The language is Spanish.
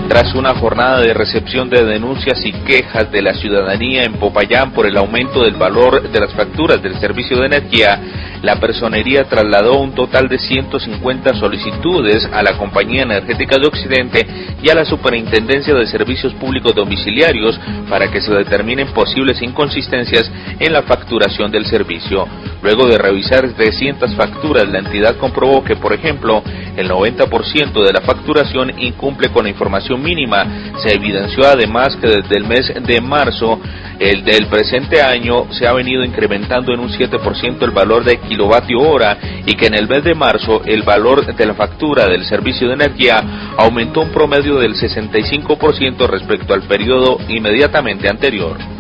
Tras una jornada de recepción de denuncias y quejas de la ciudadanía en Popayán por el aumento del valor de las facturas del servicio de energía, la Personería trasladó un total de 150 solicitudes a la Compañía Energética de Occidente y a la Superintendencia de Servicios Públicos Domiciliarios para que se determinen posibles inconsistencias en la facturación del servicio. Luego de revisar 300 facturas, la entidad comprobó que, por ejemplo, el 90% de la facturación incumple con la información mínima. Se evidenció además que desde el mes de marzo del presente año se ha venido incrementando en un 7% el valor de kilovatio hora y que en el mes de marzo el valor de la factura del servicio de energía aumentó un promedio del 65% respecto al periodo inmediatamente anterior.